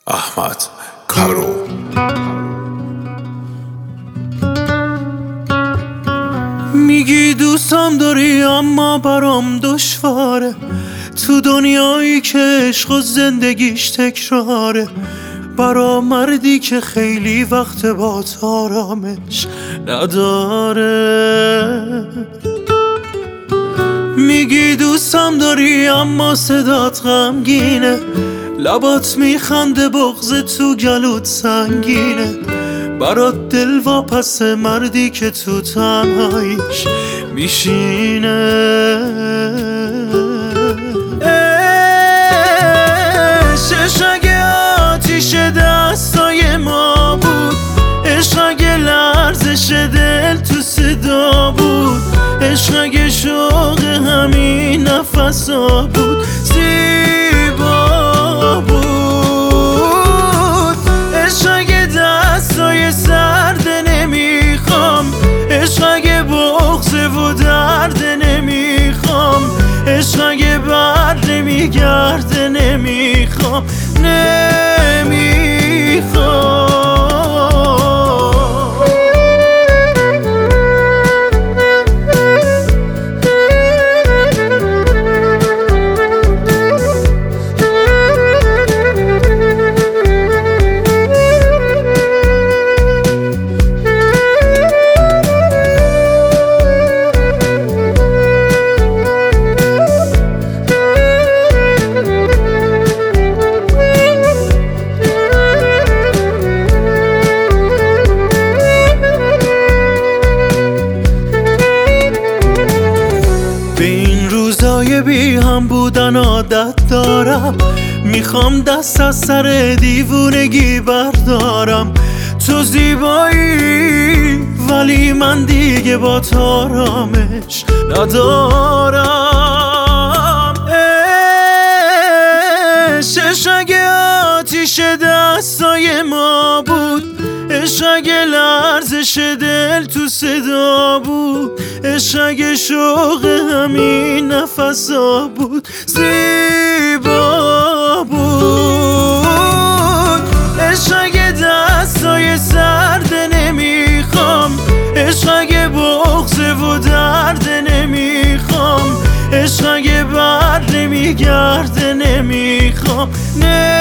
احمد کارو. میگی دوستم داری اما برام دشواره، تو دنیایی که عشق و زندگیش تکراره، برا مردی که خیلی وقت با آرامش نداره. میگی دوستم داری اما صدات غمگینه، لبات میخنده بغض تو گلوت سنگینه، برات دل واپس مردی که تو تنهاییش میشینه. عشق اگه آتیش دستای ما بود، عشق اگه لرزش دل تو صدا بود، عشق اگه شوق همین نفسا بود، زیبا بود. عشق اگه دستای سرد نمیخوام، عشق اگه بغضه و درد نمیخوام، عشق اگه بر نمیگرده نمیخوام، نمیخوام. بی هم بودن عادت دارم، میخوام دست از سر دیوونگی بردارم. تو زیبایی ولی من دیگه با آرامش ندارم. عشق اگه آتیش دستای ما بود، عشق اگه لرزش دل تو صدا بود، عشق اگه شوق همین نفسا بود، زیبا بود. عشق اگه دستای سرد نمیخوام، عشق اگه بغضه و درد نمیخوام، عشق اگه بر نمیگرده نمیخوام،